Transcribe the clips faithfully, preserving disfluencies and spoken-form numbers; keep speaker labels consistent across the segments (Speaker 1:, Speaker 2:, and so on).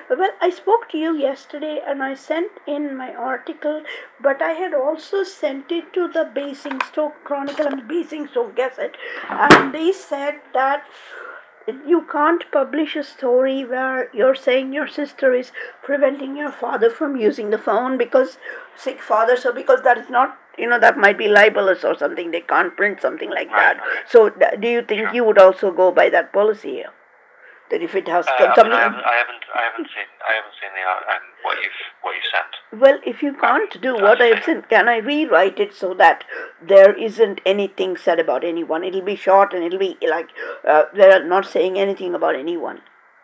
Speaker 1: Well, I spoke to you yesterday and I sent in my article, but I had also sent it to the Basingstoke Chronicle and the Basingstoke Gazette, and they said that you can't publish a story where you're saying your sister is preventing your father from using the phone because sick father, so because that is not, you know, that might be libelous or something. They can't print something like
Speaker 2: Right.
Speaker 1: that. So, do you think
Speaker 2: Sure.
Speaker 1: you would also go by that policy here? That if it has
Speaker 2: Uh,
Speaker 1: come
Speaker 2: I mean, I
Speaker 1: something.
Speaker 2: haven't, I haven't, I haven't seen, I haven't seen the uh, um, what you've, what you sent.
Speaker 1: Well, if you
Speaker 2: Um,
Speaker 1: can't do
Speaker 2: as
Speaker 1: what
Speaker 2: I say,
Speaker 1: I've sent, can I rewrite it so that there isn't anything said about anyone? It'll be short and it'll be like uh, they're not saying anything about anyone.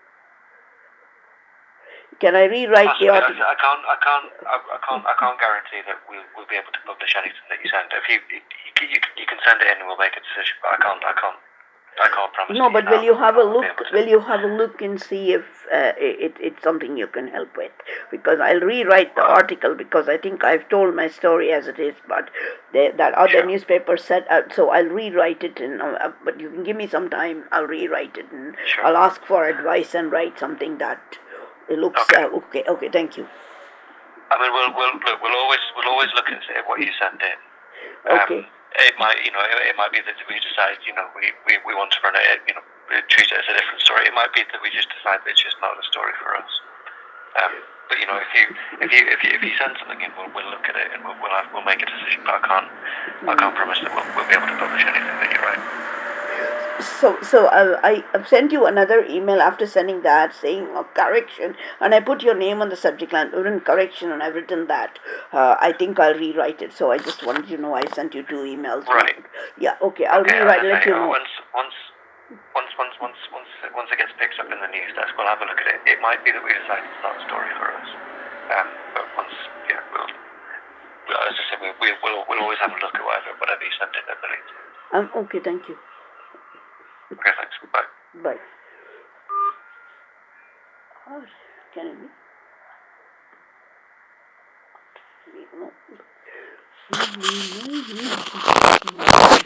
Speaker 1: Can I rewrite the
Speaker 2: possibly, I,
Speaker 1: article?
Speaker 2: I can't, I can't, I, I can't, I can't guarantee that we'll, we'll be able to publish anything that you send. If you, you, you, you can send it in and we'll make a decision, but I can't, I can't, I can't promise
Speaker 1: No,
Speaker 2: to you
Speaker 1: but will
Speaker 2: now
Speaker 1: you
Speaker 2: that you
Speaker 1: have
Speaker 2: know
Speaker 1: a
Speaker 2: we'll be able
Speaker 1: look?
Speaker 2: to.
Speaker 1: Will you have a look and see if uh, it, it's something you can help with? Because I'll rewrite the
Speaker 2: Well,
Speaker 1: article because I think I've told my story as it is, but they, that other
Speaker 2: sure.
Speaker 1: newspaper said uh, so. I'll rewrite it, and uh, uh, but you can give me some time. I'll rewrite it, and
Speaker 2: Sure.
Speaker 1: I'll ask for advice and write something that it looks
Speaker 2: Okay.
Speaker 1: uh, okay. Okay, thank you.
Speaker 2: I mean, we'll, we'll look. We'll always, we'll always look at what you send in. Um,
Speaker 1: Okay.
Speaker 2: it might, you know, it, it might be that we decide, you know, we, we, we want to run it, you know, treat it as a different story. It might be that we just decide that it's just not a story for us. Um, but you know, if you if you if you if you send something in, we'll, we'll look at it and we'll we'll, have, we'll make a decision. But I can't I can't promise that we'll, we'll be able to publish anything that you write.
Speaker 1: So, so uh, I have sent you another email after sending that saying a correction, and I put your name on the subject line. Written correction, and I've written that. Uh, I think I'll rewrite it. So I just wanted you to know I sent you two emails.
Speaker 2: Right.
Speaker 1: One. Yeah. Okay. I'll
Speaker 2: Okay. As
Speaker 1: rewrite.
Speaker 2: I say,
Speaker 1: Let you
Speaker 2: uh,
Speaker 1: know.
Speaker 2: once once once once once once once it gets picked up in the news desk, we'll have a look at it. It might be that we decide it's not a story for us. Um, but once, yeah, we'll. As I said, we, we, we'll, we'll always have a look at whatever, whatever you send in, I believe.
Speaker 1: Um. Okay. Thank you.
Speaker 2: Okay, thanks. Bye.
Speaker 1: Bye. Oh, can it be? No.